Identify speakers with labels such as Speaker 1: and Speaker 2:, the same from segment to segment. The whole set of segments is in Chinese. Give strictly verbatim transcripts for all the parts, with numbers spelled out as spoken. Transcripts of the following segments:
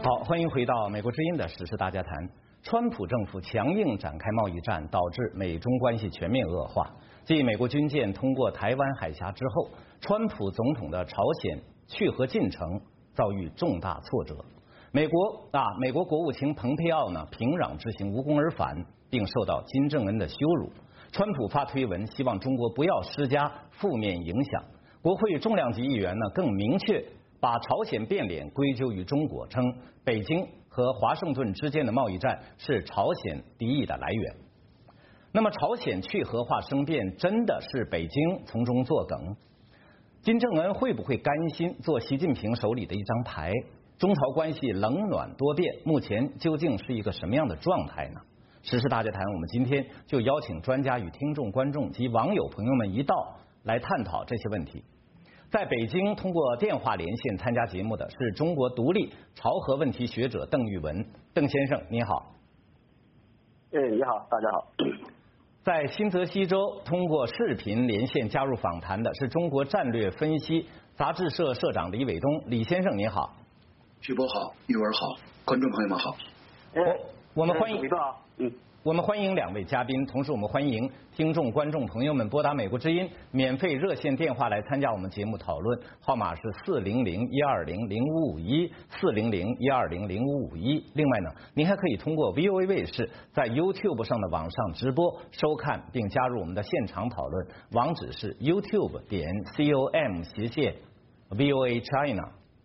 Speaker 1: 好，欢迎回到美国之音的时事大家谈。川普政府强硬展开贸易战，导致美中关系全面恶化。继美国军舰通过台湾海峡之后，川普总统的朝鲜去核进程遭遇重大挫折。美国啊，美国国务卿蓬佩奥呢平壤之行无功而返，并受到金正恩的羞辱。川普发推文希望中国不要施加负面影响。国会重量级议员呢更明确把朝鲜变脸归咎于中国，称北京和华盛顿之间的贸易战是朝鲜敌意的来源。那么朝鲜去核化生变真的是北京从中作梗？金正恩会不会甘心做习近平手里的一张牌？中朝关系冷暖多变，目前究竟是一个什么样的状态呢？时事大家谈，我们今天就邀请专家与听众、观众及网友朋友们一道来探讨这些问题。在北京通过电话连线参加节目的是中国独立朝核问题学者邓玉文，邓先生你好。
Speaker 2: 哎，你好，大家好。
Speaker 1: 在新泽西州通过视频连线加入访谈的是中国战略分析杂志社社长李伟东，李先生你好。
Speaker 3: 徐波好，玉文好，观众朋友们好。
Speaker 1: 我我们欢迎，
Speaker 2: 嗯，
Speaker 1: 我们欢迎两位嘉宾，同时我们欢迎听众、观众朋友们拨打美国之音免费热线电话来参加我们节目讨论，号码是四零零一二零零五五一四零零一二零零五五一。另外呢，您还可以通过 V O A 卫视在 YouTube 上的网上直播收看并加入我们的现场讨论，网址是 YouTube 点 com 斜线 V O A China。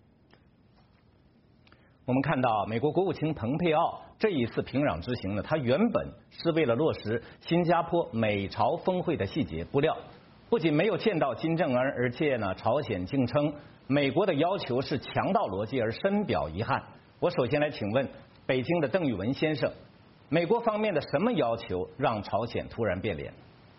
Speaker 1: 我们看到美国国务卿蓬佩奥这一次平壤之行呢，他原本是为了落实新加坡美朝峰会的细节，不料不仅没有见到金正恩，而且呢，朝鲜竟称美国的要求是强盗逻辑，而深表遗憾。我首先来请问北京的邓玉文先生，美国方面的什么要求让朝鲜突然变脸？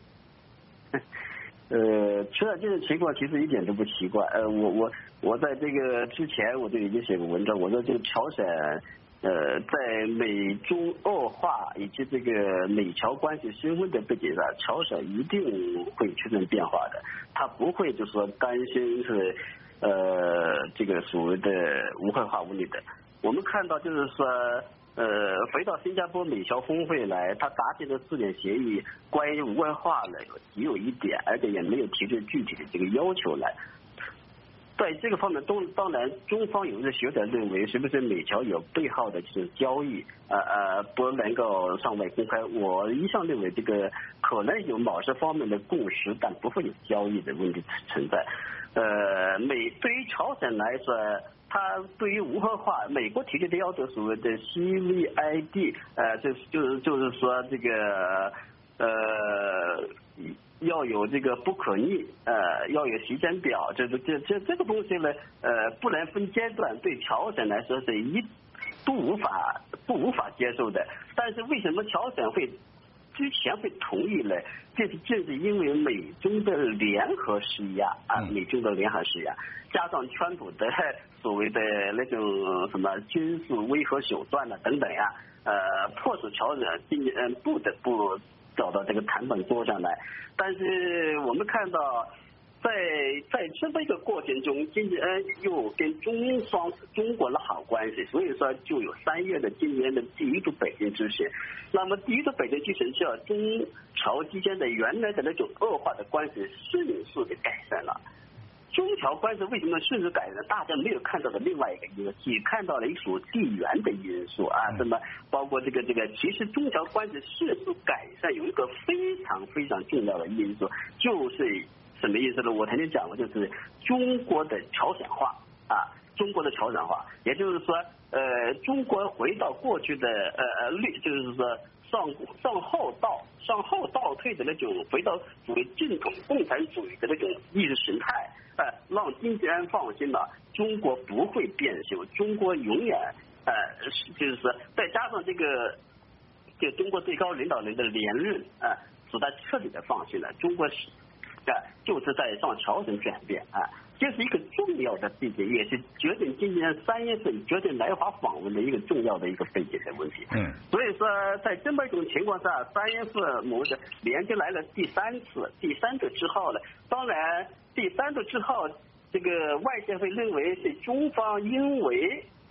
Speaker 2: 呃，出了这种情况其实一点都不奇怪。呃，我我我在这个之前我就已经写过文章，我说这个朝鲜呃在美中恶化以及这个美朝关系升温的背景上，朝鲜一定会出现变化的，他不会就是说担心是呃这个所谓的无核化武力的。我们看到就是说。呃，回到新加坡美朝峰会来，他达成的四点协议关于无核化呢，只有一点，而且也没有提出具体的这个要求来。在这个方面，当当然，中方有的学者认为，是不是美朝有背后的就是交易，呃呃，不能够向外公开。我一向认为，这个可能有某些方面的共识，但不会有交易的问题存在。呃，美对于朝鲜来说。他对于无核化，美国提出的要求所谓的 C V I D， 呃，就是就是就是说这个呃要有这个不可逆，呃要有时间表，这这这这个东西呢，呃不能分阶段，对朝鲜来说是一都无法不无法接受的。但是为什么朝鲜会之前会同意呢？这是正是因为美中的联合施压啊，美中的联合施压，加上川普的所谓的那种什么军事威吓手段啊等等呀，呃，迫使朝鲜今嗯不得不走到这个谈判桌上来。但是我们看到。在在这么一个过程中，金正恩又跟中方中国的好关系，所以说就有三月的今年的第一次北京之行。那么第一次北京之行，叫中朝之间的原来的那种恶化的关系迅速的改善了。中朝关系为什么迅速改善？大家没有看到的另外一个因素，只看到了一组地缘的因素啊，什么包括这个这个，其实中朝关系迅速改善有一个非常非常重要的因素，就是。什么意思呢？我曾经讲过，就是中国的朝鲜化啊，中国的朝鲜化，也就是说，呃，中国回到过去的呃呃历，就是说上上后倒上后倒退的那种，回到所谓正统共产主义的那种意识形态，呃，让金正恩放心了，中国不会变修，中国永远呃，就是说，再加上这个，这中国最高领导人的连任啊，使他彻底的放心了，中国是。啊，就是在向朝鲜转变啊，这是一个重要的背景，也是决定今年三月份决定来华访问的一个重要的一个背景的问题。嗯，所以说在这么一种情况下，三月份我们连续来了第三次，第三次之后呢，当然第三次之后，这个外界会认为是中方因为。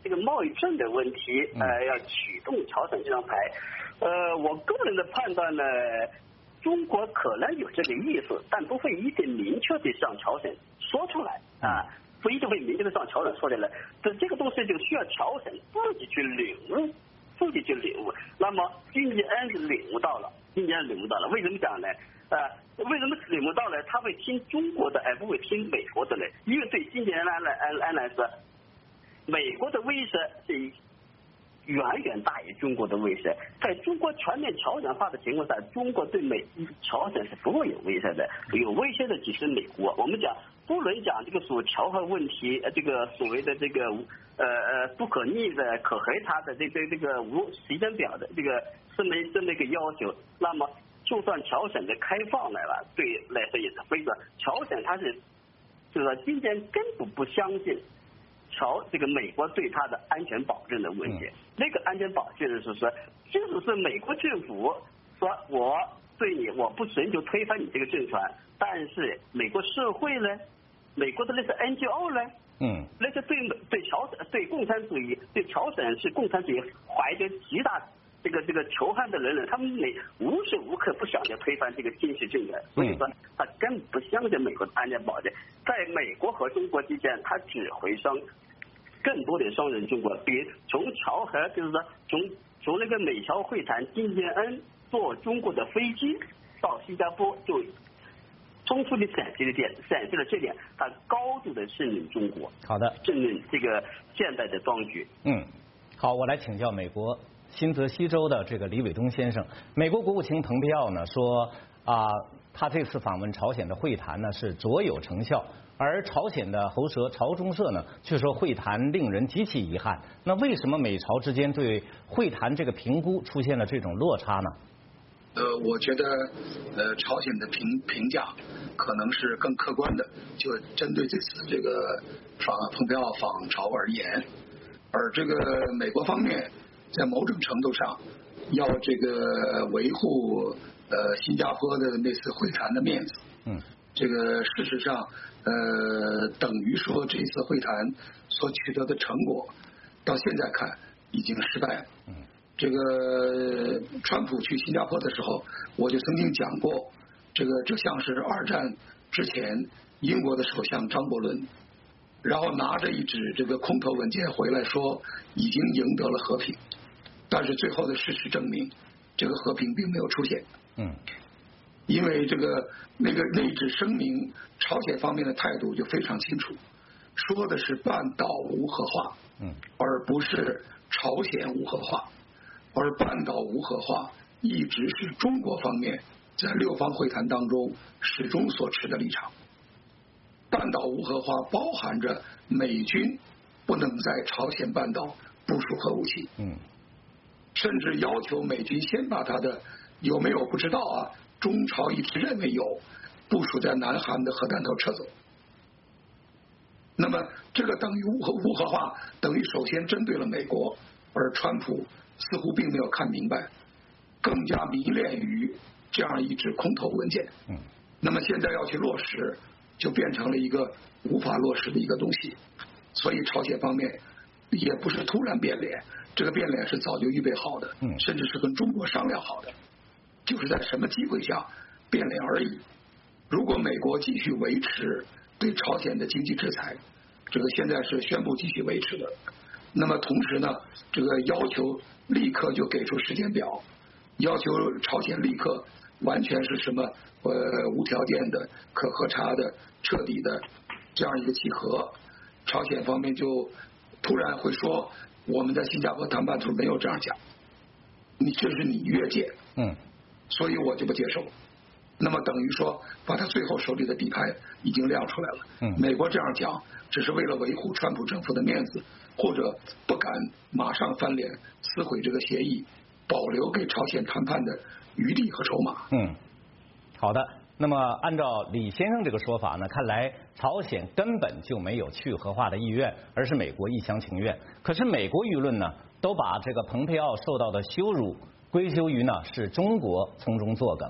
Speaker 2: 这个贸易战的问题，呃，要启动朝鲜这张牌。呃，我个人的判断呢，中国可能有这个意思，但不会一定明确的向朝鲜说出来啊，不一定会明确的向朝鲜说出来。这这个东西就需要朝鲜自己去领悟，自己去领悟。那么金正恩是领悟到了，金正恩领悟到了，为什么讲呢？呃，为什么领悟到了？他会听中国的，而不会听美国的呢？因为对金正恩来来来来说，美国的威慑是远远大于中国的威慑。在中国全面朝鲜化的情况下，中国对美朝鲜是不会有威慑的，有威胁的只是美国。我们讲不能讲这个所调和问题，呃，这个所谓的这个呃呃不可逆的、可核查的这个这个无时间表的这个这么这么一个要求，那么就算朝鲜的开放来了，对来说也是非常。朝鲜它是就是说今天根本不相信朝这个美国对它的安全保证的问题，那个安全保证是说，即使是美国政府说我对你我不寻求推翻你这个政权，但是美国社会呢，美国的那些 N G O 呢，嗯，那些对对朝鲜对共产主义对朝鲜是共产主义怀着极大这个这个仇恨的人呢，他们每无时无刻不想着推翻这个金氏政权，所以说他根本不相信美国的安全保证，在美国和中国之间，他只会伤。更多的伤人中国，比如从朝核，就是说从从那个美朝会谈，金正恩坐中国的飞机到新加坡，就充分的展示了点，展示了这点，他高度的信任中国。
Speaker 1: 好的，
Speaker 2: 信任这个现代的当局。
Speaker 1: 嗯，好，我来请教美国新泽西州的这个李伟东先生。美国国务卿蓬佩奥呢说啊，他这次访问朝鲜的会谈呢是卓有成效。而朝鲜的喉舌朝中社呢，却说会谈令人极其遗憾。那为什么美朝之间对会谈这个评估出现了这种落差呢？
Speaker 3: 呃，我觉得呃，朝鲜的评评价可能是更客观的，就针对这次这个访蓬佩奥访朝而言。而这个美国方面在某种程度上要这个维护呃新加坡的那次会谈的面子。嗯。这个事实上，呃，等于说这次会谈所取得的成果，到现在看已经失败了。嗯，这个川普去新加坡的时候，我就曾经讲过，这个这像是二战之前英国的首相张伯伦，然后拿着一纸这个空头文件回来说已经赢得了和平，但是最后的事实证明，这个和平并没有出现。嗯。因为这个那个那纸声明，朝鲜方面的态度就非常清楚，说的是半岛无核化，嗯，而不是朝鲜无核化，而半岛无核化一直是中国方面在六方会谈当中始终所持的立场。半岛无核化包含着美军不能在朝鲜半岛部署核武器，嗯，甚至要求美军先把他的有没有不知道啊。中朝一致认为有部署在南韩的核弹头撤走，那么这个等于无核无核化，等于首先针对了美国，而川普似乎并没有看明白，更加迷恋于这样一纸空头文件。嗯，那么现在要去落实，就变成了一个无法落实的一个东西。所以朝鲜方面也不是突然变脸，这个变脸是早就预备好的，嗯，甚至是跟中国商量好的。就是在什么机会下变脸而已。如果美国继续维持对朝鲜的经济制裁，这个现在是宣布继续维持的，那么同时呢，这个要求立刻就给出时间表，要求朝鲜立刻完全是什么呃无条件的、可核查的、彻底的这样一个契合，朝鲜方面就突然会说我们在新加坡谈判时没有这样讲，你这是你越界。嗯。所以我就不接受，那么等于说把他最后手里的底牌已经亮出来了。嗯，美国这样讲只是为了维护川普政府的面子，或者不敢马上翻脸撕毁这个协议，保留给朝鲜谈判的余地和筹码。
Speaker 1: 嗯，好的。那么按照李先生这个说法呢，看来朝鲜根本就没有去核化的意愿，而是美国一厢情愿。可是美国舆论呢，都把这个蓬佩奥受到的羞辱归咎于呢是中国从中作梗。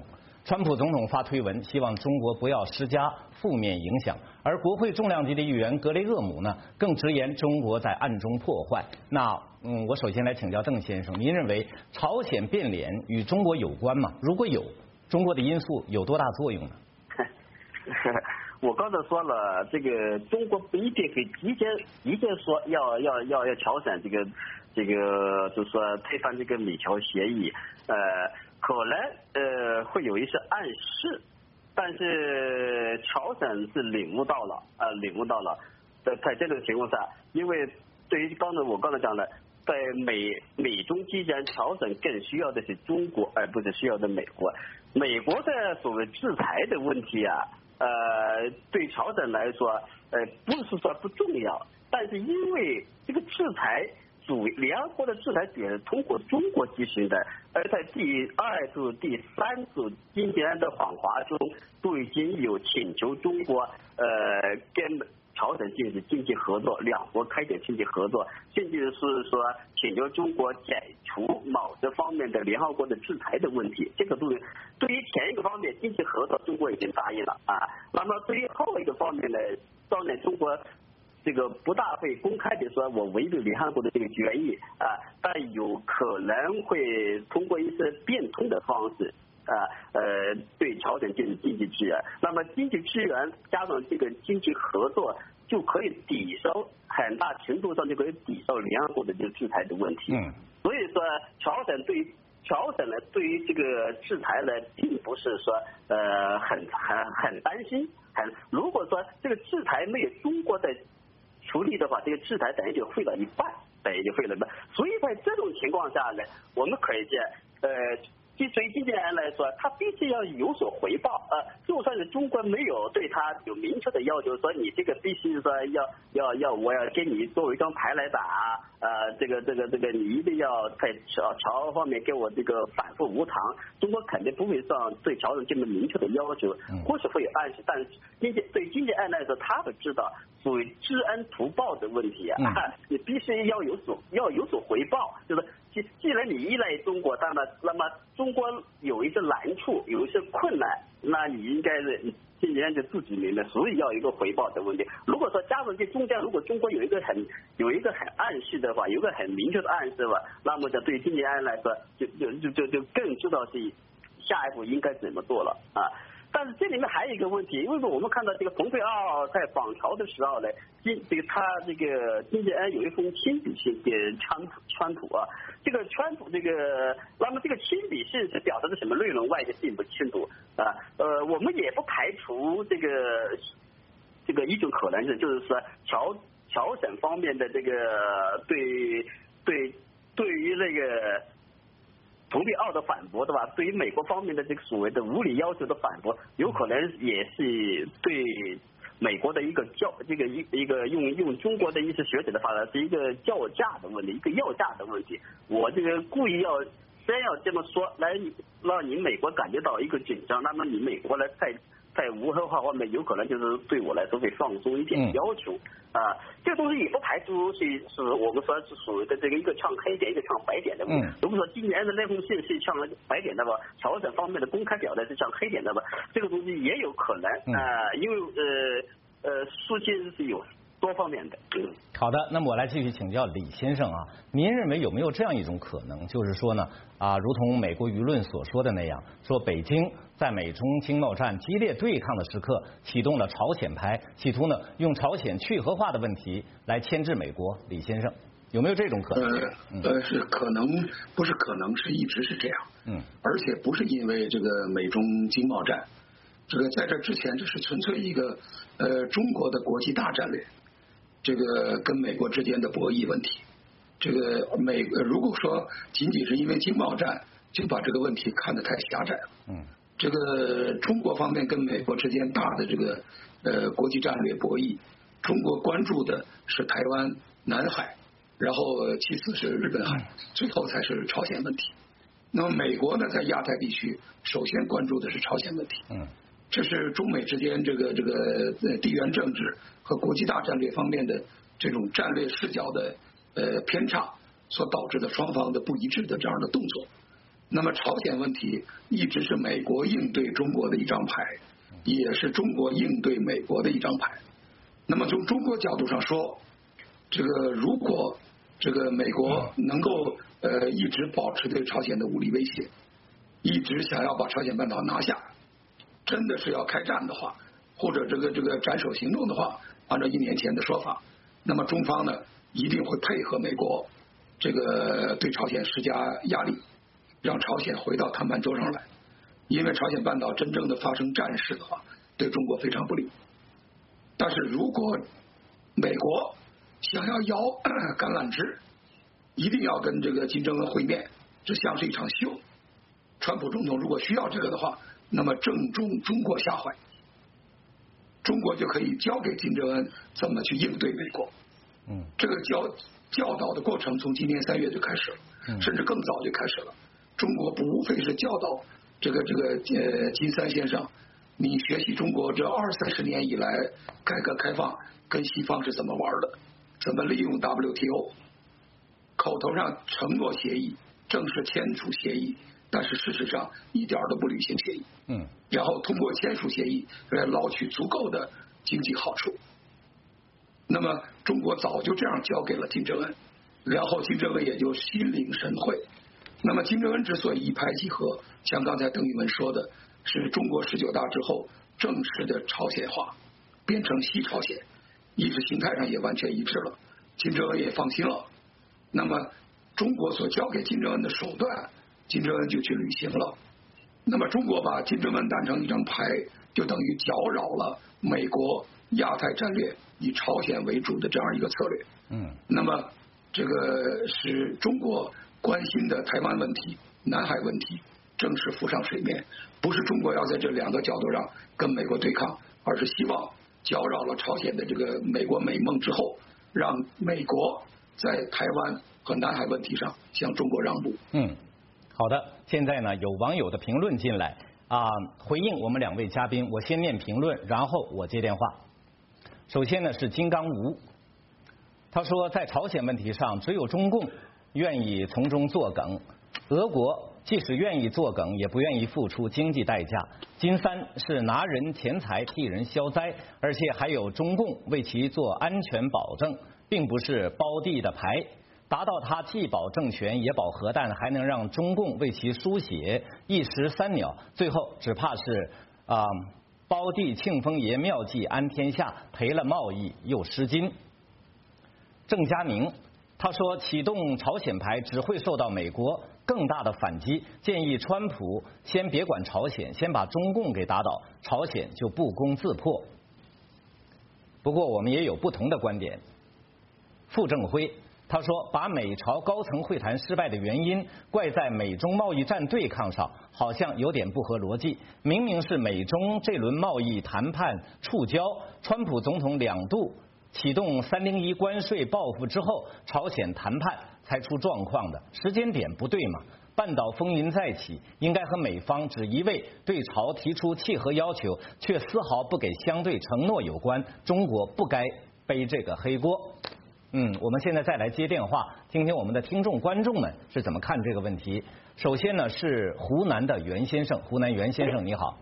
Speaker 1: 川普总统发推文，希望中国不要施加负面影响，而国会重量级的议员格雷厄姆呢，更直言中国在暗中破坏。那嗯，我首先来请教邓先生，您认为朝鲜变脸与中国有关吗？如果有，中国的因素有多大作用呢？
Speaker 2: 我刚才说了，这个中国不一定会直接直接说要要要要朝鲜这个这个就是说推翻这个美朝协议，呃，可能呃会有一些暗示，但是朝鲜是领悟到了啊、呃，领悟到了，在在这种情况下，因为对于刚才我刚才讲的，在美美中之间，朝鲜更需要的是中国，而不是需要的美国。美国的所谓制裁的问题啊。呃，对朝鲜来说，呃，不是说不重要，但是因为这个制裁主联合国的制裁主要是通过中国进行的，而在第二次、第三次今年的访华中，都已经有请求中国呃跟朝鲜进行经济合作，两国开展经济合作，甚至是说请求中国解除某些方面的联合国的制裁的问题。这个对对于前一个方面经济合作，中国已经答应了啊。那么对于后一个方面呢，当然中国这个不大会公开的说我违背联合国的这个决议啊，但有可能会通过一些变通的方式。啊呃，对朝鲜进行经济支援，那么经济支援加上这个经济合作，就可以抵消很大程度上就可以抵消联合国的这个制裁的问题。嗯，所以说朝鲜对于朝鲜呢，对于这个制裁呢，并不是说呃很很很担心，很如果说这个制裁没有中国的处理的话，这个制裁等于就废了一半，等于就废了一半。所以在这种情况下呢，我们可以见呃。对于经纪人来说，他必须要有所回报啊、呃！就算是中国没有对他有明确的要求，说你这个必须说要要要，我要给你作为一张牌来打啊！呃，这个这个这个，你一定要在朝朝方面给我这个反复无常。中国肯定不会上对朝鲜这么明确的要求，或许会有暗示，但是经济对经济案来说，他们知道属于知恩图报的问题啊，嗯、你必须要有所要有所回报，就是。既既然你依赖中国，那么那么中国有一些难处，有一些困难，那你应该是今年就自己明白，所以要有一个回报的问题。如果说加上这中间，如果中国有一个很有一个很暗示的话，有一个很明确的暗示的话，那么就对经济安来说，就就就就就更知道是下一步应该怎么做了啊。但是这里面还有一个问题，因为我们看到这个蓬佩奥在访朝的时候呢，经这个他这个金正恩有一封亲笔信给川普川普啊，这个川普这个，那么这个亲笔信是表达的什么内容，外界并不清楚啊。呃，我们也不排除这个这个一种可能性，就是说朝朝鲜方面的这个对对对于那个。蓬佩奥的反驳对吧？对于美国方面的这个所谓的无理要求的反驳，有可能也是对美国的一个叫这个一一个用用中国的一些学者的话呢，是一个叫价的问题，一个要价的问题。我这个故意要先要这么说，来让你美国感觉到一个紧张，那么你美国呢在在无核化方面有可能就是对我来说会放松一点要求。嗯啊，这个东西也不排除是是我们说是属于的这个一个唱黑点，一个唱白点的问题。如果说今年的那封信是唱白点的吧，朝鲜方面的公开表态是唱黑点的吧，这个东西也有可能啊，因为呃呃，书信是有多方面的。嗯，
Speaker 1: 好的，那么我来继续请教李先生啊，您认为有没有这样一种可能，就是说呢啊，如同美国舆论所说的那样，说北京在美中经贸战激烈对抗的时刻，启动了朝鲜牌，企图呢用朝鲜去核化的问题来牵制美国。李先生，有没有这种可能？
Speaker 3: 呃呃，是可能，不是可能，是一直是这样。嗯，而且不是因为这个美中经贸战，这个在这之前，这是纯粹一个呃中国的国际大战略，这个跟美国之间的博弈问题。这个美如果说仅仅是因为经贸战，就把这个问题看得太狭窄了。嗯。这个中国方面跟美国之间大的这个呃国际战略博弈，中国关注的是台湾、南海，然后其次是日本海，最后才是朝鲜问题。那么美国呢，在亚太地区首先关注的是朝鲜问题。嗯，这是中美之间这个这个地缘政治和国际大战略方面的这种战略视角的呃偏差所导致的双方的不一致的这样的动作。 那么朝鲜问题一直是美国应对中国的一张牌，也是中国应对美国的一张牌。那么从中国角度上说，这个如果这个美国能够呃一直保持对朝鲜的武力威胁，一直想要把朝鲜半岛拿下，真的是要开战的话，或者这个这个斩首行动的话，按照一年前的说法，那么中方呢一定会配合美国这个对朝鲜施加压力，让朝鲜回到谈判桌上来。因为朝鲜半岛真正的发生战事的话，对中国非常不利。但是如果美国想要摇橄榄枝，一定要跟这个金正恩会面，这像是一场秀。川普总统如果需要这个的话，那么正中中国下怀，中国就可以交给金正恩怎么去应对美国。
Speaker 1: 嗯，
Speaker 3: 这个教教导的过程从今年三月就开始了，甚至更早就开始了。中国不无非是教导这个这个呃金三先生，你学习中国这二三十年以来改革开放跟西方是怎么玩的，怎么利用 W T O， 口头上承诺协议，正式签署协议，但是事实上一点都不履行协议。
Speaker 1: 嗯，
Speaker 3: 然后通过签署协议来捞取足够的经济好处。那么中国早就这样交给了金正恩，然后金正恩也就心领神会。那么金正恩之所以一拍即合，像刚才邓玉文说的，是中国十九大之后正式的朝鲜化，变成西朝鲜，意识形态上也完全一致了，金正恩也放心了。那么中国所交给金正恩的手段，金正恩就去履行了。那么中国把金正恩当成一张牌，就等于搅扰了美国亚太战略以朝鲜为主的这样一个策略。
Speaker 1: 嗯，
Speaker 3: 那么这个使中国关心的台湾问题、南海问题正式浮上水面，不是中国要在这两个角度上跟美国对抗，而是希望搅扰了朝鲜的这个美国美梦之后，让美国在台湾和南海问题上向中国让步。
Speaker 1: 嗯，好的。现在呢，有网友的评论进来啊，回应我们两位嘉宾。我先念评论，然后我接电话。首先呢是金刚吴，他说在朝鲜问题上，只有中共愿意从中作梗，俄国即使愿意作梗，也不愿意付出经济代价。金三是拿人钱财替人消灾，而且还有中共为其做安全保证，并不是包地的牌。达到他既保政权也保核弹，还能让中共为其输血，一石三鸟。最后只怕是啊、呃，包地庆丰爷妙计安天下，赔了贸易又失金。郑佳明他说，启动朝鲜牌只会受到美国更大的反击，建议川普先别管朝鲜，先把中共给打倒，朝鲜就不攻自破。不过我们也有不同的观点。傅政辉他说，把美朝高层会谈失败的原因怪在美中贸易战对抗上，好像有点不合逻辑。明明是美中这轮贸易谈判触礁，川普总统两度启动三零一关税报复之后，朝鲜谈判才出状况的，时间点不对嘛？半岛风云再起，应该和美方只一味对朝提出契合要求，却丝毫不给相对承诺有关，中国不该背这个黑锅。嗯，我们现在再来接电话，听听我们的听众观众们是怎么看这个问题。首先呢是湖南的袁先生，湖南袁先生你好。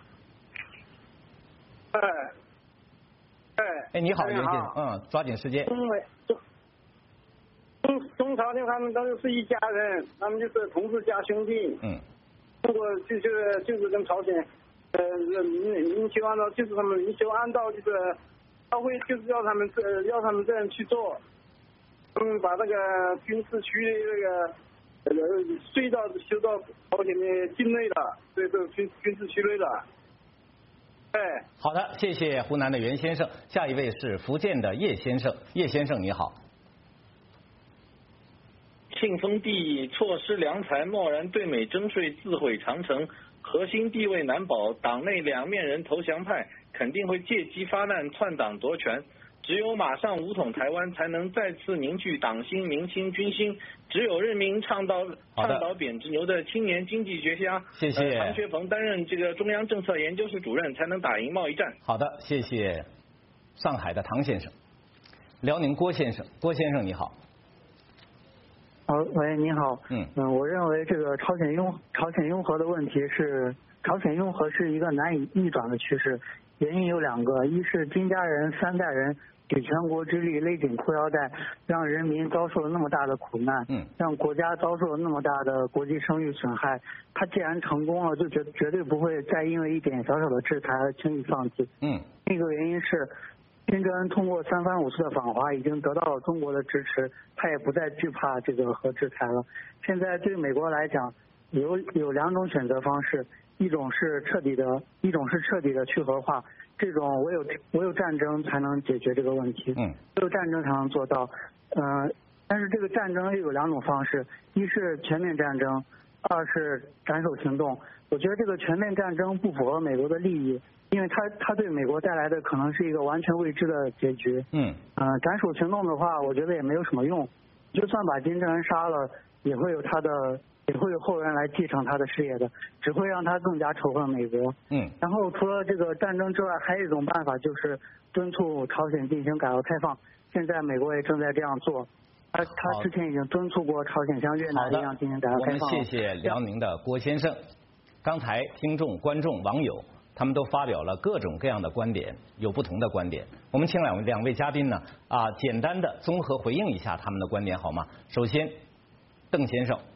Speaker 4: 哎，哎，
Speaker 1: 哎，你好，袁先生，嗯，抓紧时间。
Speaker 4: 中美中中中朝的他们都是一家人，他们就是同志加兄弟。
Speaker 1: 嗯。
Speaker 4: 中国就是就是跟朝鲜，呃，明明修按照就是他们明修按照就是。他会就是要他们这要他们这样去做，嗯，把那个军事区那个呃隧道修到朝鲜的境内了，对，这个军军事区内了。哎，
Speaker 1: 好的，谢谢湖南的袁先生。下一位是福建的叶先生，叶先生你好。
Speaker 5: 庆丰帝错失良才，贸然对美征税，自毁长城，核心地位难保，党内两面人投降派肯定会借机发难，篡党夺权。只有马上武统台湾，才能再次凝聚党心、民心、军心。只有任命倡导倡导贬值牛的青年经济学家，
Speaker 1: 谢谢、
Speaker 5: 呃、唐学鹏担任这个中央政策研究室主任，才能打赢贸易战。
Speaker 1: 好的，谢谢上海的唐先生。辽宁郭先生，郭先生你好。
Speaker 6: 哦，喂，你好。
Speaker 1: 嗯
Speaker 6: 嗯，我认为这个朝鲜拥朝鲜拥核的问题是朝鲜拥核是一个难以逆转的趋势，原因有两个，一是金家人三代人举全国之力勒紧裤腰带，让人民遭受了那么大的苦难，
Speaker 1: 嗯，
Speaker 6: 让国家遭受了那么大的国际声誉损害。他既然成功了，就绝绝对不会再因为一点小小的制裁而轻易放弃。
Speaker 1: 嗯，
Speaker 6: 另一个原因是，金正恩通过三番五次的访华，已经得到了中国的支持，他也不再惧怕这个核制裁了。现在对美国来讲，有有两种选择方式，一种是彻底的，一种是彻底的去核化，这种唯有唯有战争才能解决这个问题，
Speaker 1: 嗯，
Speaker 6: 唯有战争才能做到。呃，但是这个战争又有两种方式，一是全面战争，二是斩首行动。我觉得这个全面战争不符合美国的利益，因为它它对美国带来的可能是一个完全未知的结局。
Speaker 1: 嗯，
Speaker 6: 呃，斩首行动的话，我觉得也没有什么用，就算把金正恩杀了，也会有他的，也会有后人来继承他的事业的，只会让他更加仇恨美国。
Speaker 1: 嗯，
Speaker 6: 然后除了这个战争之外，还有一种办法就是敦促朝鲜进行改革开放，现在美国也正在这样做。他他之前已经敦促过朝鲜像越南一样进行改革开放。
Speaker 1: 我们谢谢辽宁的郭先生。刚才听众、观众、网友他们都发表了各种各样的观点，有不同的观点。我们请两位两位嘉宾呢啊，简单的综合回应一下他们的观点好吗？首先，邓先生。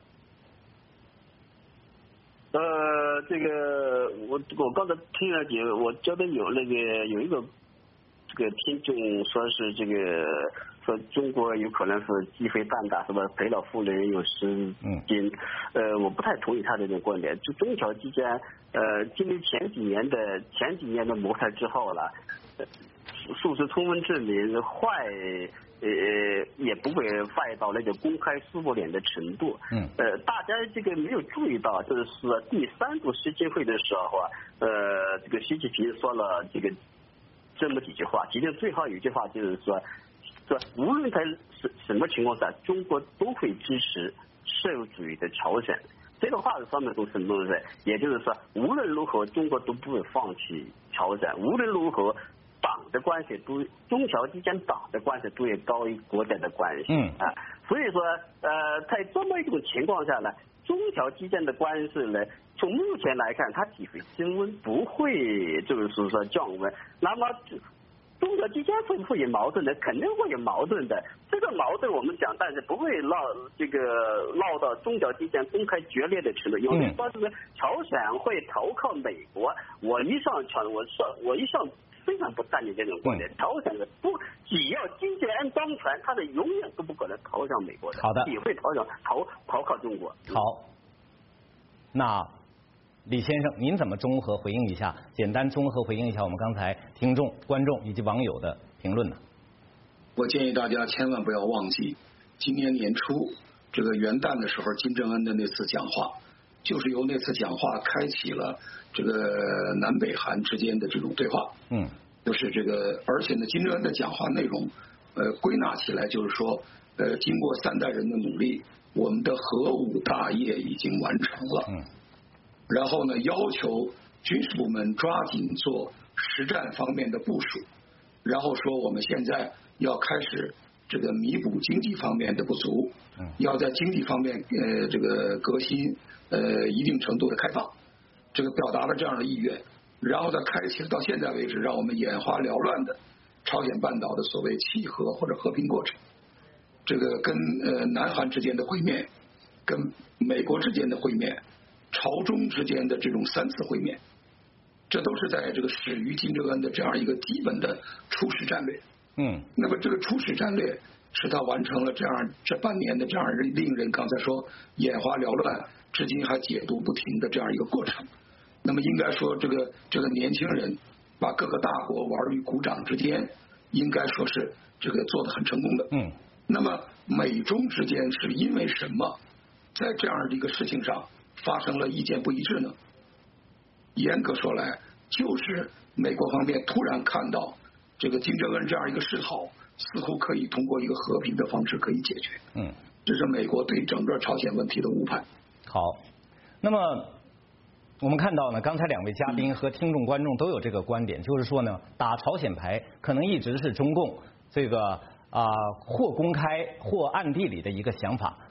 Speaker 2: 呃，这个我我刚才听了解，我觉得有那个有一个这个听众说是这个说中国有可能是鸡飞蛋打，是吧？赔了夫人又失金。呃，我不太同意他这种观点。就中朝之间，呃，经历前几年的前几年的摩擦之后了，数十充分证明坏。呃，也不会坏到那个公开撕破脸的程度。
Speaker 1: 嗯。
Speaker 2: 呃，大家这个没有注意到，就是说第三度世界会的时候啊，呃，这个习近平说了这个这么几句话，其中最后有一句话就是说，说无论在什什么情况下，中国都会支持社会主义的朝鲜。这个话是说明什么东西？也就是说，无论如何，中国都不会放弃朝鲜，无论如何。党的关系都中朝之间党的关系都会高于国家的关系。
Speaker 1: 嗯
Speaker 2: 啊，所以说呃，在这么一种情况下呢，中朝之间的关系呢，从目前来看，它只会升温，不会就是说降温。那么中朝之间会不会有矛盾的？肯定会有矛盾的。这个矛盾我们讲，但是不会闹这个闹到中朝之间公开决裂的程度。有人说这个朝鲜会投靠美国，我一向传我说我一向。非常不赞成这种观点。朝鲜的不，只要金正恩当权，他的永远都不可能投向美国的。
Speaker 1: 好的，
Speaker 2: 只会投向投投靠中国。
Speaker 1: 好，那李先生，您怎么综合回应一下？简单综合回应一下我们刚才听众、观众以及网友的评论呢？
Speaker 3: 我建议大家千万不要忘记，今年年初这个元旦的时候，金正恩的那次讲话，就是由那次讲话开启了这个南北韩之间的这种对话。
Speaker 1: 嗯，
Speaker 3: 就是这个，而且呢，金正恩的讲话内容，呃，归纳起来就是说，呃，经过三代人的努力，我们的核武大业已经完成了。
Speaker 1: 嗯，
Speaker 3: 然后呢，要求军事部门抓紧做实战方面的部署，然后说我们现在要开始这个弥补经济方面的不足，
Speaker 1: 嗯，
Speaker 3: 要在经济方面呃这个革新呃一定程度的开放，这个表达了这样的意愿，然后再开启了到现在为止让我们眼花缭乱的朝鲜半岛的所谓契合或者和平过程，这个跟呃南韩之间的会面，跟美国之间的会面，朝中之间的这种三次会面，这都是在这个始于金正恩的这样一个基本的初始战略。
Speaker 1: 嗯，
Speaker 3: 那么这个初始战略使他完成了这样这半年的这样令人刚才说眼花缭乱，至今还解读不停的这样一个过程。那么应该说，这个这个年轻人把各个大国玩于股掌之间，应该说是这个做得很成功的。
Speaker 1: 嗯，
Speaker 3: 那么美中之间是因为什么在这样的一个事情上发生了意见不一致呢？严格说来，就是美国方面突然看到这个金正恩这样一个示好，似乎可以通过一个和平的方式可以解决。
Speaker 1: 嗯，
Speaker 3: 这是美国对整个朝鲜问题的误判。
Speaker 1: 好，那么我们看到呢，刚才两位嘉宾和听众观众都有这个观点，就是说呢，打朝鲜牌可能一直是中共这个啊、或公开或暗地里的一个想法。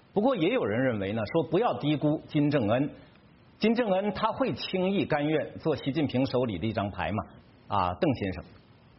Speaker 1: 不过也有人认为呢，说不要低估金正恩，金正恩他会轻易甘愿做习近平手里的一张牌吗？啊，邓先生。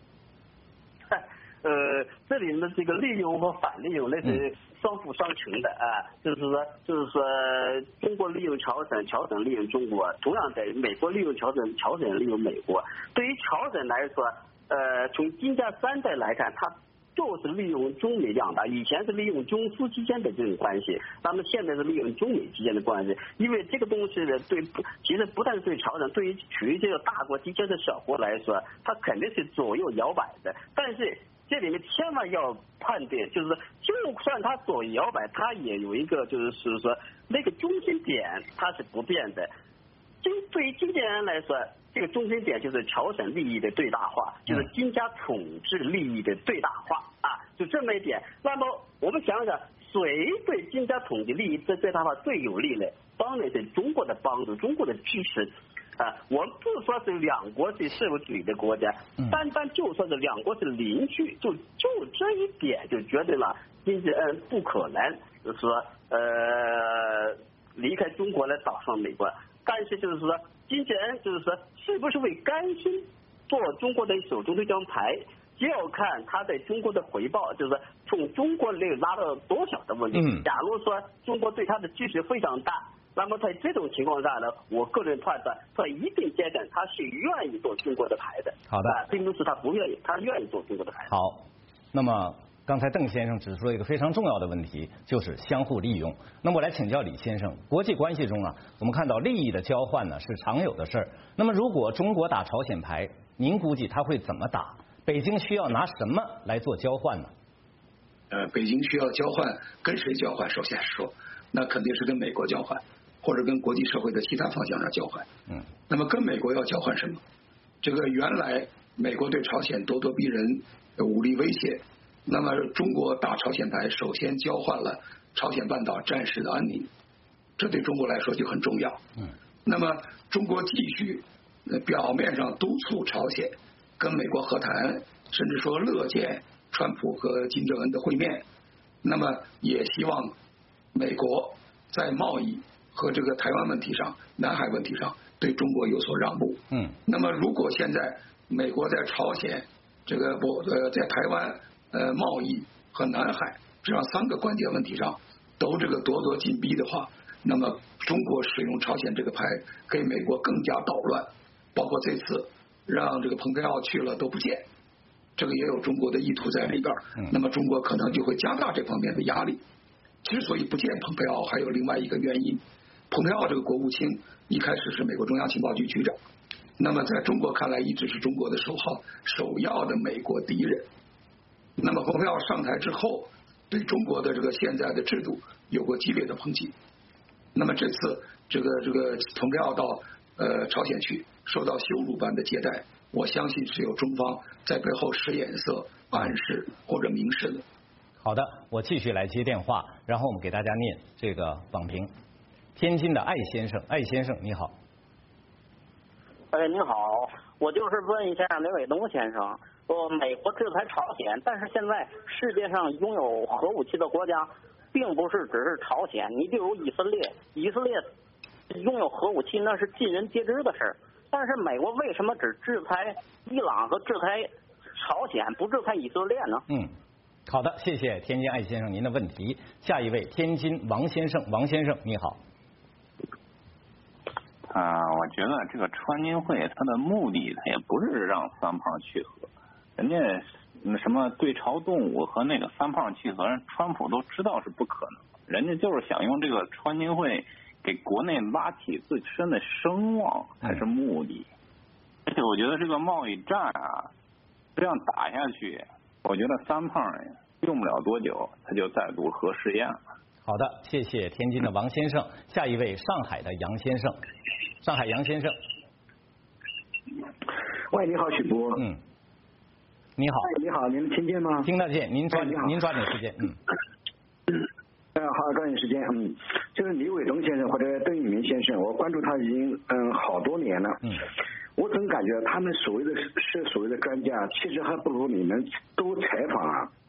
Speaker 2: 呃，这里的这个利用和反利用那是相辅相成的啊，就是说，就是说，中国利用朝鲜，朝鲜利用中国，同样的，美国利用朝鲜，朝鲜利用美国。对于朝鲜来说，呃，从金家三代来看，它就是利用中美两大，以前是利用中苏之间的这种关系，那么现在是利用中美之间的关系，因为这个东西呢，对，其实不但是对朝鲜，对于处于这个大国之间的小国来说，它肯定是左右摇摆的，但是。这里面千万要判断，就是说，就算它左右摇摆，它也有一个，就是说那个中心点它是不变的。就对于金正恩来说，这个中心点就是朝鲜利益的最大化，就是金家统治利益的最大化啊，就这么一点。那么我们想想，谁对金家统治利益的最大化最有利呢？当然是中国的帮助，中国的支持。啊，我们不说是两国是社会主义的国家，单单就说是两国是邻居，就就这一点就决定了金正恩不可能就是说呃离开中国来打上美国。但是就是说金正恩就是说是不是会甘心做中国的手中这张牌，就要看他在中国的回报，就是说从中国那拉到多少的问题。假如说中国对他的支持非常大。那么在这种情况下呢，我个人判断，他一定阶段他是愿意做中国的牌的。
Speaker 1: 好的，
Speaker 2: 并不是他不愿意，他愿意做中国的牌。
Speaker 1: 好，那么刚才邓先生指出了一个非常重要的问题，就是相互利用。那么我来请教李先生，国际关系中啊，我们看到利益的交换呢是常有的事儿。那么如果中国打朝鲜牌，您估计他会怎么打？北京需要拿什么来做交换呢？
Speaker 3: 呃，北京需要交换，跟谁交换？首先说，那肯定是跟美国交换。或者跟国际社会的其他方向上交换，嗯，那么跟美国要交换什么？这个原来美国对朝鲜咄咄逼人，武力威胁，那么中国打朝鲜牌，首先交换了朝鲜半岛暂时的安宁，这对中国来说就很重要，嗯，那么中国继续表面上督促朝鲜跟美国和谈，甚至说乐见川普和金正恩的会面，那么也希望美国在贸易和这个台湾问题上、南海问题上对中国有所让步。嗯，那么如果现在美国在朝鲜、这个不呃在台湾呃贸易和南海这样三个关键问题上都这个咄咄进逼的话，那么中国使用朝鲜这个牌给美国更加捣乱，包括这次让这个蓬佩奥去了都不见，这个也有中国的意图在里边。嗯，那么中国可能就会加大这方面的压力。之所以不见蓬佩奥，还有另外一个原因。蓬佩奥这个国务卿一开始是美国中央情报局局长，那么在中国看来一直是中国的首号首要的美国敌人。那么蓬佩奥上台之后，对中国的这个现在的制度有过激烈的抨击。那么这次这个这个蓬佩奥到呃朝鲜去，受到羞辱般的接待，我相信是有中方在背后使眼色、暗示或者明示的。
Speaker 1: 好的，我继续来接电话，然后我们给大家念这个网评。天津的艾先生，艾先生你好。
Speaker 7: 哎，你好，我就是问一下刘伟东先生，说美国制裁朝鲜，但是现在世界上拥有核武器的国家，并不是只是朝鲜，你比如以色列，以色列拥有核武器那是尽人皆知的事儿，但是美国为什么只制裁伊朗和制裁朝鲜，不制裁以色列呢？
Speaker 1: 嗯。好的，谢谢天津艾先生您的问题。下一位，天津王先生，王先生你好。
Speaker 8: 啊、呃，我觉得这个川金会它的目的，它也不是让三胖去核，人家什么对朝动武和那个三胖去核，川普都知道是不可能，人家就是想用这个川金会给国内拉起自身的声望才是目的。而且我觉得这个贸易战啊，这样打下去。我觉得三胖用不了多久，他就再度核试验了。
Speaker 1: 好的，谢谢天津的王先生。下一位，上海的杨先生。上海杨先生。
Speaker 9: 喂，你好，许波。
Speaker 1: 嗯。你好。
Speaker 9: 你好，您能听见吗？
Speaker 1: 听得见，您抓您抓紧时间，嗯。
Speaker 9: 嗯，好，抓紧时间，嗯，就是李伟东先生或者邓玉明先生，我关注他已经嗯好多年了。嗯。我总感觉他们所谓的是所谓的专家，其实还不如你们多采访啊。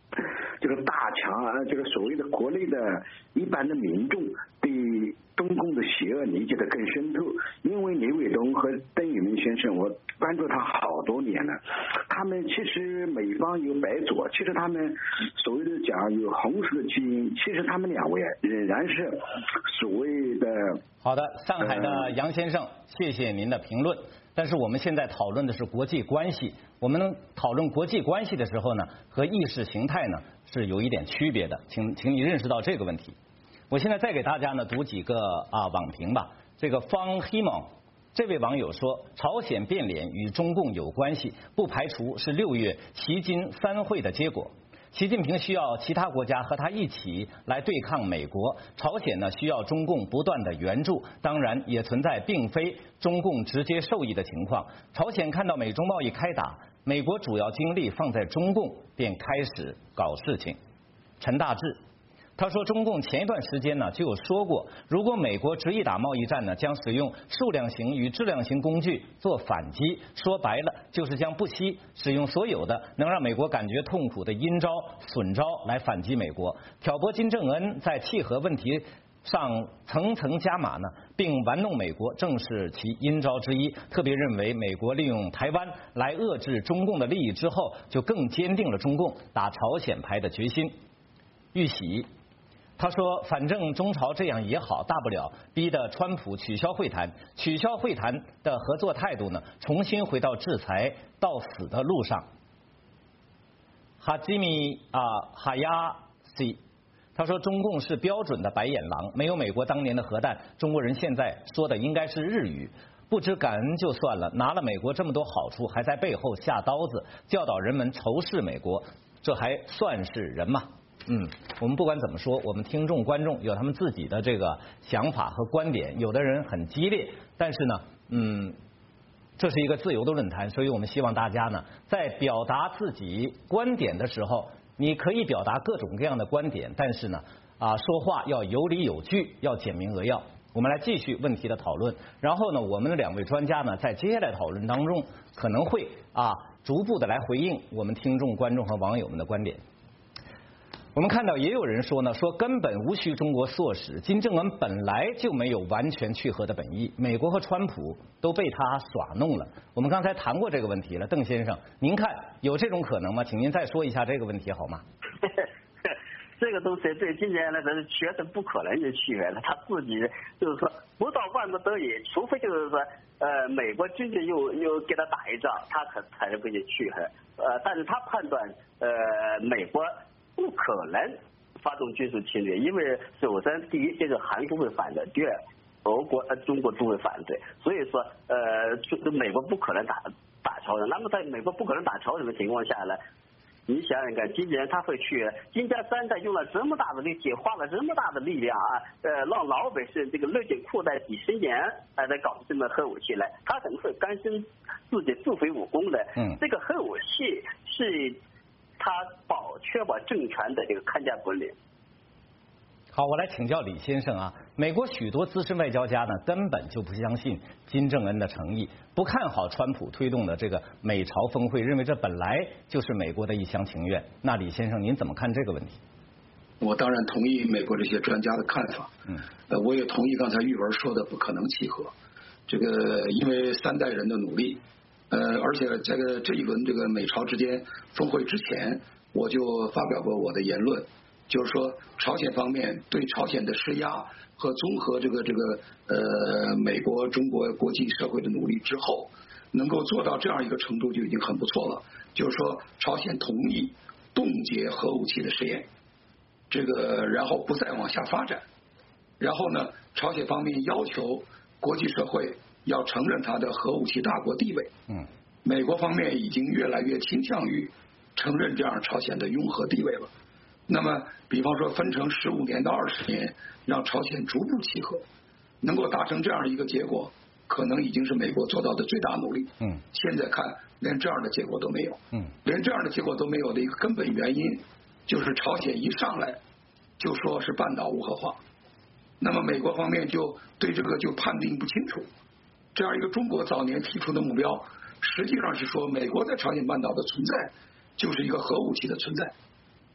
Speaker 9: 这个大强啊，这个所谓的国内的一般的民众对中共的邪恶理解的更深透，因为李伟东和邓宇明先生，我关注他好多年了。他们其实美方有白左，其实他们所谓的讲有红色的基因，其实他们两位仍然是所谓的。
Speaker 1: 好的，上海的杨先生，谢谢您的评论。但是我们现在讨论的是国际关系，我们讨论国际关系的时候呢，和意识形态呢是有一点区别的，请请你认识到这个问题。我现在再给大家呢读几个啊网评吧。这个方希蒙这位网友说，朝鲜变脸与中共有关系，不排除是六月习金三会的结果。习近平需要其他国家和他一起来对抗美国，朝鲜呢需要中共不断的援助，当然也存在并非中共直接受益的情况。朝鲜看到美中贸易开打，美国主要精力放在中共，便开始搞事情。陈大志他说，中共前一段时间呢就有说过，如果美国执意打贸易战呢，将使用数量型与质量型工具做反击，说白了就是将不惜使用所有的能让美国感觉痛苦的阴招损招来反击美国，挑拨金正恩在契合问题上层层加码呢，并玩弄美国，正是其阴招之一。特别认为美国利用台湾来遏制中共的利益之后，就更坚定了中共打朝鲜牌的决心。玉玺他说，反正中朝这样也好，大不了逼得川普取消会谈，取消会谈的合作态度呢，重新回到制裁到死的路上。哈基米啊哈亚西他说，中共是标准的白眼狼，没有美国当年的核弹，中国人现在说的应该是日语。不知感恩就算了，拿了美国这么多好处，还在背后下刀子，教导人们仇视美国，这还算是人吗？嗯，我们不管怎么说，我们听众观众有他们自己的这个想法和观点，有的人很激烈，但是呢，嗯，这是一个自由的论坛，所以我们希望大家呢，在表达自己观点的时候，你可以表达各种各样的观点，但是呢，啊，说话要有理有据，要简明扼要。我们来继续问题的讨论，然后呢，我们的两位专家呢，在接下来讨论当中可能会啊，逐步的来回应我们听众、观众和网友们的观点。我们看到也有人说呢，说根本无需中国唆使，金正恩本来就没有完全去核的本意，美国和川普都被他耍弄了。我们刚才谈过这个问题了，邓先生，您看有这种可能吗？请您再说一下这个问题好吗？
Speaker 2: 这个东西对金正恩来说是绝对不可能就去核了，他自己就是说不到万不得已，除非就是说呃美国军队又又给他打一仗，他可才是会去核。呃，但是他判断呃美国不可能发动军事侵略，因为首先第一，这个韩国会反对；第二，俄国呃中国都会反对。所以说呃，就美国不可能打打朝鲜。那么在美国不可能打朝鲜的情况下呢，你想想看，金正恩他会去金家三代用了这么大的力气，花了这么大的力量啊，呃，让老百姓这个勒紧裤带几十年，哎、呃，来搞这么核武器来，他怎么会甘心自己自废武功呢？
Speaker 1: 嗯，
Speaker 2: 这个核武器是他保确保政权的这个看家本领。
Speaker 1: 好，我来请教李先生啊。美国许多资深外交家呢，根本就不相信金正恩的诚意，不看好川普推动的这个美朝峰会，认为这本来就是美国的一厢情愿。那李先生，您怎么看这个问题？
Speaker 3: 我当然同意美国这些专家的看法。
Speaker 1: 嗯，
Speaker 3: 呃，我也同意刚才玉文说的不可能契合。这个因为三代人的努力，呃，而且这个这一轮这个美朝之间峰会之前，我就发表过我的言论。就是说，朝鲜方面对朝鲜的施压和综合这个这个呃美国、中国国际社会的努力之后，能够做到这样一个程度就已经很不错了。就是说，朝鲜同意冻结核武器的试验，这个然后不再往下发展，然后呢，朝鲜方面要求国际社会要承认它的核武器大国地位。
Speaker 1: 嗯，
Speaker 3: 美国方面已经越来越倾向于承认这样朝鲜的拥核地位了。那么，比方说分成十五年到二十年，让朝鲜逐步契合，能够达成这样一个结果，可能已经是美国做到的最大努力。
Speaker 1: 嗯，
Speaker 3: 现在看连这样的结果都没有。
Speaker 1: 嗯，
Speaker 3: 连这样的结果都没有的一个根本原因，就是朝鲜一上来就说是半岛无核化，那么美国方面就对这个就判定不清楚。这样一个中国早年提出的目标，实际上是说美国在朝鲜半岛的存在就是一个核武器的存在。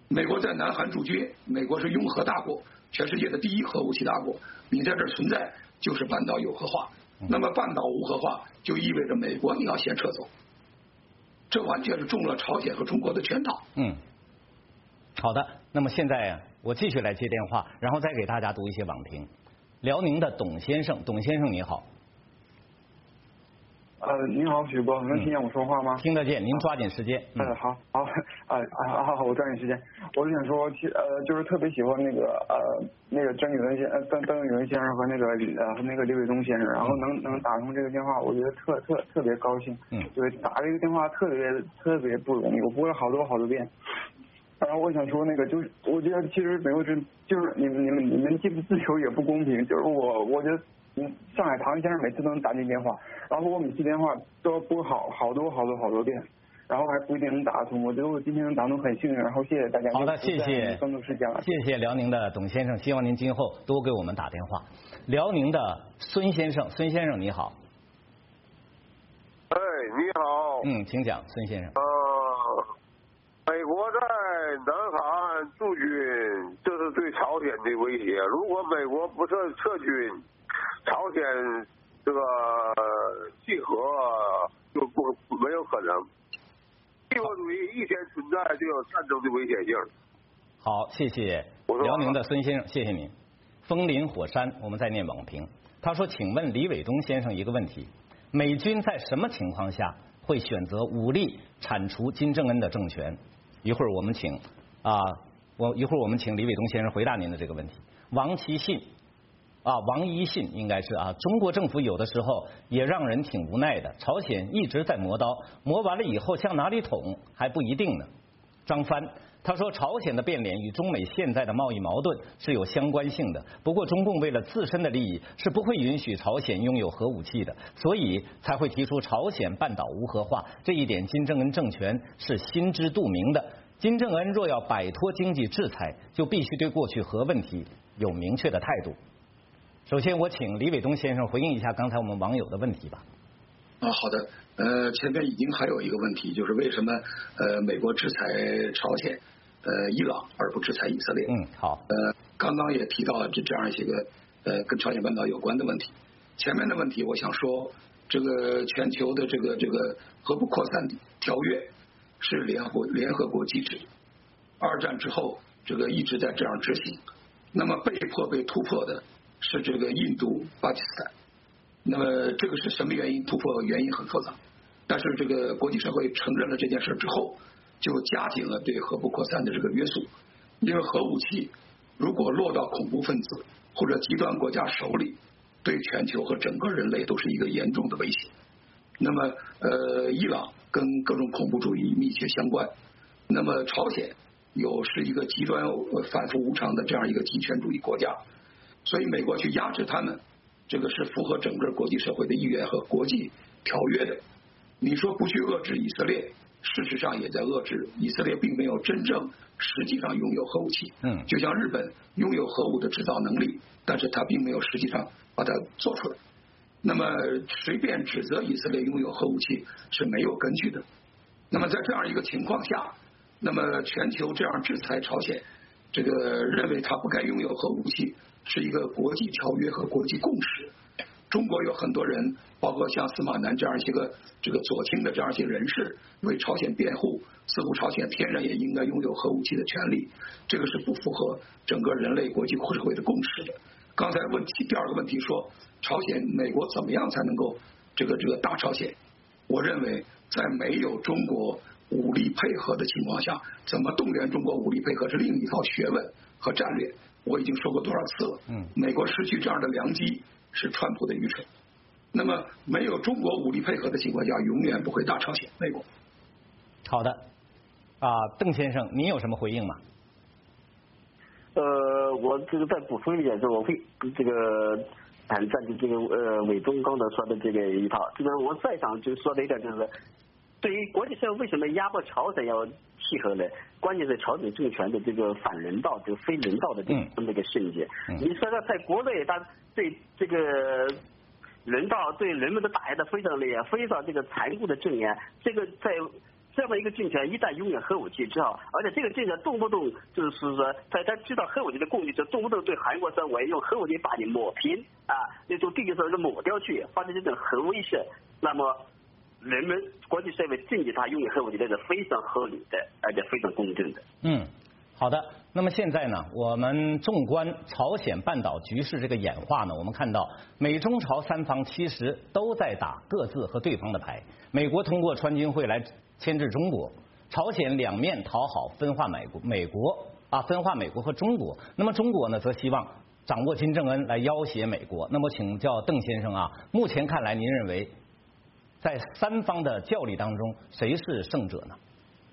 Speaker 3: 美国在南韩驻军，美国是拥核大国，全世界的第一核武器大国，你在这儿存在就是半岛有核化。那么半岛无核化就意味着美国你要先撤走，这完全是中了朝鲜和中国的圈套。
Speaker 1: 嗯，好的，那么现在我继续来接电话，然后再给大家读一些网评。辽宁的董先生，董先生你好。
Speaker 10: 呃，你好，许博，能听见我说话吗？
Speaker 1: 听得见，您抓紧时间。
Speaker 10: 嗯，呃、好，好，啊啊好，我抓紧时间。我是想说，其呃，就是特别喜欢那个呃那个曾宇文先呃邓邓宇文先生和那个呃和那个李伟东先生，然后能能打通这个电话，我觉得特特特别高兴。
Speaker 1: 嗯。
Speaker 10: 对，打这个电话特别特别不容易，我拨了好多好多遍。然后我想说那个，就是我觉得其实美国这就是你们你们你们这个自由也不公平，就是我我觉得。嗯，上海唐先生每次都能打进电话，然后我每次电话都要拨好好多好多好多遍，然后还不一定能打得通。我觉得我今天能打通很幸运，然后谢谢大家。
Speaker 1: 好的，谢谢。
Speaker 10: 更多时间了。
Speaker 1: 谢谢辽宁的董先生，希望您今后多给我们打电话。辽宁的孙先生，孙先生你好。
Speaker 11: 哎，你好。
Speaker 1: 嗯，请讲，孙先生。
Speaker 11: 呃，美国在南韩驻军，这是对朝鲜的威胁。如果美国不撤撤军，朝鲜这个契合就不没有可能。帝国主义一天存在就有战争的危险性。
Speaker 1: 好，谢谢辽宁的孙先生，谢谢您。风林火山，我们再念网评。他说：“请问李伟东先生一个问题：美军在什么情况下会选择武力铲除金正恩的政权？”一会儿我们请啊，我一会儿我们请李伟东先生回答您的这个问题。王其信啊，王一信应该是啊，中国政府有的时候也让人挺无奈的。朝鲜一直在磨刀，磨完了以后向哪里捅还不一定呢。张帆他说，朝鲜的变脸与中美现在的贸易矛盾是有相关性的。不过中共为了自身的利益是不会允许朝鲜拥有核武器的，所以才会提出朝鲜半岛无核化。这一点金正恩政权是心知肚明的。金正恩若要摆脱经济制裁，就必须对过去核问题有明确的态度。首先，我请李伟东先生回应一下刚才我们网友的问题吧。
Speaker 3: 啊，好的。呃，前面已经还有一个问题，就是为什么呃美国制裁朝鲜、呃伊朗而不制裁以色列？
Speaker 1: 嗯，好。
Speaker 3: 呃，刚刚也提到了这这样一些个呃跟朝鲜半岛有关的问题。前面的问题，我想说，这个全球的这个这个核不扩散条约是联合国联合国机制，二战之后这个一直在这样执行。那么被迫被突破的是这个印度、巴基斯坦。那么这个是什么原因？突破原因很复杂，但是这个国际社会承认了这件事之后，就加紧了对核不扩散的这个约束。因为核武器如果落到恐怖分子或者极端国家手里，对全球和整个人类都是一个严重的威胁。那么呃，伊朗跟各种恐怖主义密切相关，那么朝鲜有是一个极端反复无常的这样一个极权主义国家，所以美国去压制他们，这个是符合整个国际社会的意愿和国际条约的。你说不去遏制以色列，事实上也在遏制以色列，并没有真正实际上拥有核武器。
Speaker 1: 嗯，
Speaker 3: 就像日本拥有核武的制造能力，但是它并没有实际上把它做出来。那么随便指责以色列拥有核武器是没有根据的。那么在这样一个情况下，那么全球这样制裁朝鲜，这个认为它不该拥有核武器，是一个国际条约和国际共识。中国有很多人，包括像司马南这样一些个这个左倾的这样一些人士，为朝鲜辩护，似乎朝鲜天然也应该拥有核武器的权利，这个是不符合整个人类国际社会的共识的。刚才问题第二个问题说，朝鲜美国怎么样才能够这个这个打朝鲜？我认为在没有中国武力配合的情况下，怎么动员中国武力配合是另一套学问和战略。我已经说过多少次了，
Speaker 1: 嗯，
Speaker 3: 美国失去这样的良机是川普的愚蠢。那么没有中国武力配合的情况下，永远不会打朝鲜。美国。
Speaker 1: 好的，啊，邓先生，您有什么回应吗？
Speaker 2: 呃，我这个再补充一点，就是我会这个谈赞成这个呃伟东刚才说的这个一套。这个我再想就说的一点就是，对于国际社会为什么压迫朝鲜要契合呢？关键是朝鲜政权的这个反人道、这个非人道的这这么一个瞬间。
Speaker 1: 嗯、
Speaker 2: 你说他在国内，他对这个人道、对人们的打压的非常厉害，非常这个残酷的镇压，这个在这么一个政权一旦拥有核武器之后，而且这个政权动不动就是说，在他知道核武器的攻击，就动不动对韩国说我要用核武器把你抹平啊，那种地球上是抹掉去，发生这种核威慑，那么人们国际社会禁止他拥有核武器，这是非常合理的，而且非常公正的。
Speaker 1: 嗯，好的。那么现在呢，我们纵观朝鲜半岛局势这个演化呢，我们看到美中朝三方其实都在打各自和对方的牌。美国通过川军会来牵制中国，朝鲜两面讨好分化美国，美国啊分化美国和中国。那么中国呢，则希望掌握金正恩来要挟美国。那么请教邓先生啊，目前看来您认为在三方的较力当中，谁是胜者呢？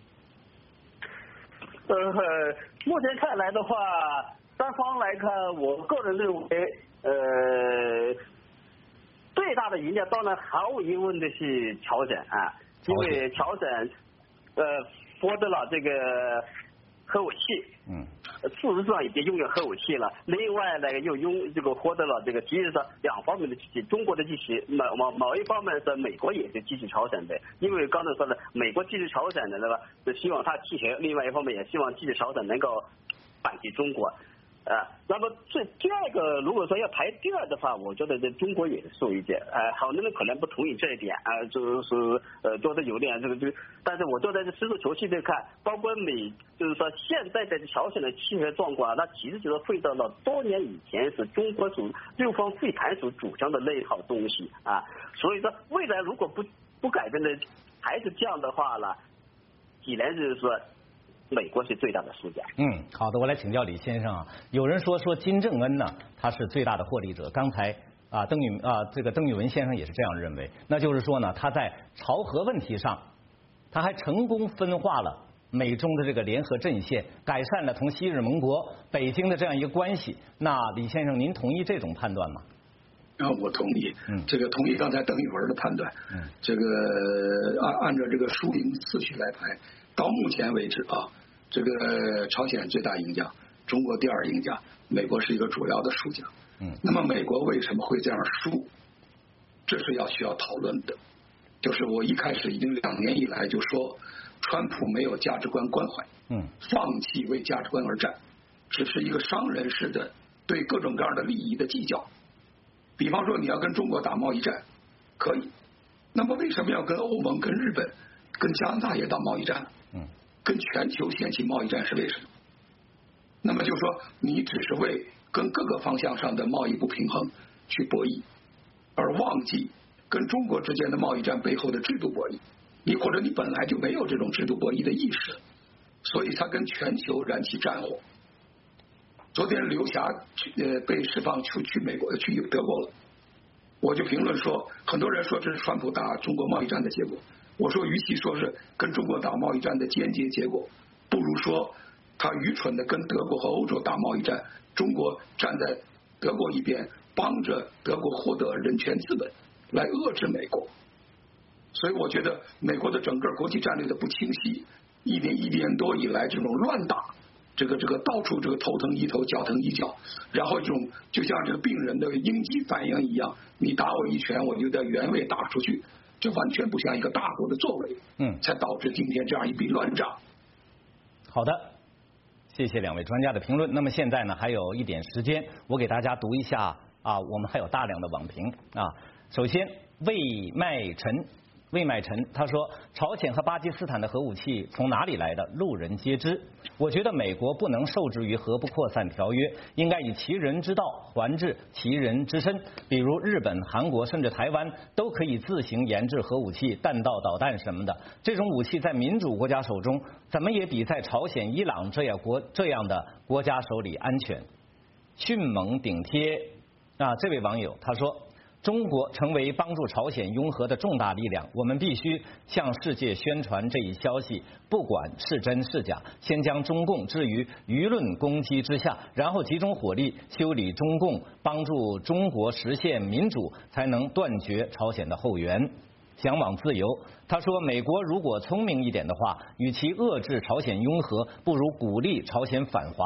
Speaker 2: 呃，目前看来的话，三方来看，我个人认为，呃，最大的赢家当然毫无疑问的是朝鲜啊，因为朝鲜呃获得了这个核武器，
Speaker 1: 嗯，
Speaker 2: 事实上已经拥有核武器了。另外呢，又拥这个获得了这个其实上两方面的支持，中国的支持，某某某一方面是美国也是支持朝鲜的，因为刚才说的美国支持朝鲜的对吧？是希望他弃权，另外一方面也希望支持朝鲜能够反击中国。啊，那么这第二个，如果说要排第二的话，我觉得这中国也是受益者。呃，好多人可能不同意这一点啊，就是呃，觉得有点这个这个，但是我觉得这实事求是的看，包括美，就是说现在的朝鲜的气核状况，它其实就是回到了多年以前是中国主六方会谈所主张的那一套东西啊。所以说未来如果不不改变的还是这样的话了，既然就是说。美国是最大的输家。
Speaker 1: 嗯，好的，我来请教李先生啊。有人说说金正恩呢，他是最大的获利者。刚才啊，邓宇啊，这个邓玉文先生也是这样认为。那就是说呢，他在朝核问题上，他还成功分化了美中的这个联合阵线，改善了同昔日盟国北京的这样一个关系。那李先生，您同意这种判断吗？
Speaker 3: 啊，我同意，
Speaker 1: 嗯，
Speaker 3: 这个同意刚才邓玉文的判断，
Speaker 1: 嗯，
Speaker 3: 这个按按照这个输赢次序来排，到目前为止啊。这个朝鲜最大赢家，中国第二赢家，美国是一个主要的输家。
Speaker 1: 嗯，
Speaker 3: 那么美国为什么会这样输？这是要需要讨论的。就是我一开始已经两年以来就说，川普没有价值观关怀，
Speaker 1: 嗯，
Speaker 3: 放弃为价值观而战，只是一个商人式的对各种各样的利益的计较。比方说你要跟中国打贸易战，可以，那么为什么要跟欧盟、跟日本、跟加拿大也打贸易战呢？
Speaker 1: 嗯。
Speaker 3: 跟全球掀起贸易战是为什么？那么就说你只是为跟各个方向上的贸易不平衡去博弈，而忘记跟中国之间的贸易战背后的制度博弈，你或者你本来就没有这种制度博弈的意识，所以他跟全球燃起战火。昨天刘霞呃被释放出去美国去德国了，我就评论说，很多人说这是川普打中国贸易战的结果。我说，与其说是跟中国打贸易战的间接结果，不如说他愚蠢的跟德国和欧洲打贸易战，中国站在德国一边，帮着德国获得人权资本，来遏制美国。所以我觉得美国的整个国际战略的不清晰，一年一年多以来这种乱打，这个这个到处这个头疼一头脚疼一脚，然后这种就像这个病人的应激反应一样，你打我一拳，我就在原位打出去。这完全不像一个大国的作为，
Speaker 1: 嗯，
Speaker 3: 才导致今天这样一笔乱账。
Speaker 1: 好的，谢谢两位专家的评论。那么现在呢，还有一点时间，我给大家读一下啊，我们还有大量的网评啊。首先，魏麦晨。魏麦晨他说，朝鲜和巴基斯坦的核武器从哪里来的，路人皆知。我觉得美国不能受制于核不扩散条约，应该以其人之道还治其人之身。比如日本、韩国甚至台湾都可以自行研制核武器、弹道导弹什么的。这种武器在民主国家手中，怎么也比在朝鲜、伊朗这样国这样的国家手里安全。迅猛顶贴啊，这位网友他说，中国成为帮助朝鲜拥核的重大力量，我们必须向世界宣传这一消息，不管是真是假，先将中共置于舆论攻击之下，然后集中火力修理中共，帮助中国实现民主，才能断绝朝鲜的后援。向往自由，他说，美国如果聪明一点的话，与其遏制朝鲜拥核，不如鼓励朝鲜反华，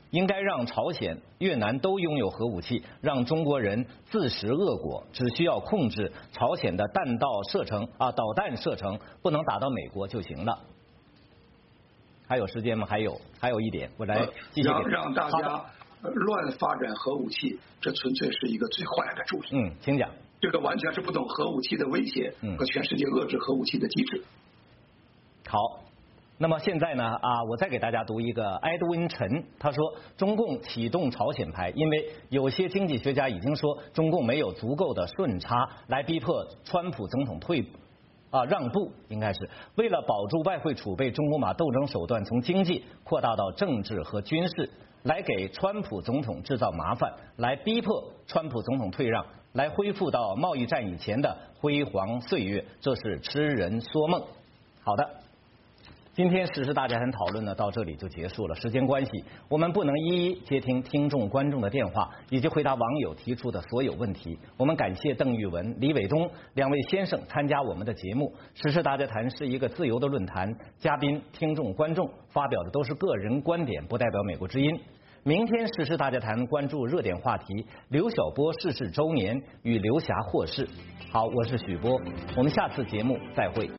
Speaker 1: 应该让朝鲜、越南都拥有核武器，让中国人自食恶果。只需要控制朝鲜的弹道射程啊，导弹射程不能打到美国就行了。还有时间吗？还有，还有一点，我来继续给。
Speaker 3: 让让大家乱发展核武器，这纯粹是一个最坏的主意。
Speaker 1: 嗯，请讲。
Speaker 3: 这个完全是不懂核武器的威胁和全世界遏制核武器的机制。
Speaker 1: 好，那么现在呢啊，我再给大家读一个埃德温陈，他说中共启动朝鲜牌，因为有些经济学家已经说中共没有足够的顺差来逼迫川普总统退啊让步，应该是为了保住外汇储备，中共把斗争手段从经济扩大到政治和军事，来给川普总统制造麻烦，来逼迫川普总统退让，来恢复到贸易战以前的辉煌岁月，这是痴人说梦。好的。今天时事大家谈讨论呢到这里就结束了，时间关系，我们不能一一接听听众观众的电话，以及回答网友提出的所有问题。我们感谢邓玉文、李伟东两位先生参加我们的节目。时事大家谈是一个自由的论坛，嘉宾、听众、观众发表的都是个人观点，不代表美国之音。明天时事大家谈关注热点话题，刘晓波逝世周年与刘霞获释。好，我是许波，我们下次节目再会。